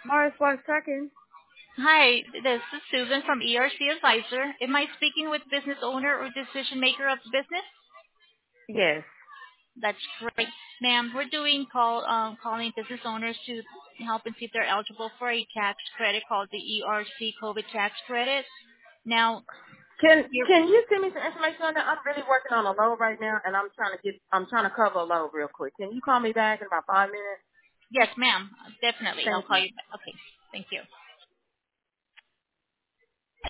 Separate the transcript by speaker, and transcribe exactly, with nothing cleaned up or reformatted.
Speaker 1: Morris one second.
Speaker 2: Hi, this is Susan from E R C Advisor. Am I speaking with business owner or decision maker of the business?
Speaker 1: Yes.
Speaker 2: That's great. Ma'am, we're doing call um, calling business owners to help and see if they're eligible for a tax credit called the E R C COVID tax credit. Now,
Speaker 1: Can
Speaker 2: you're,
Speaker 1: Can you send me some information on that? I'm really working on a load right now, and I'm trying to get I'm trying to cover a load real quick. Can you call me back in about five minutes?
Speaker 2: yes, ma'am, definitely. I'll
Speaker 1: Thank
Speaker 2: call
Speaker 1: you.
Speaker 2: you back. Okay, thank you.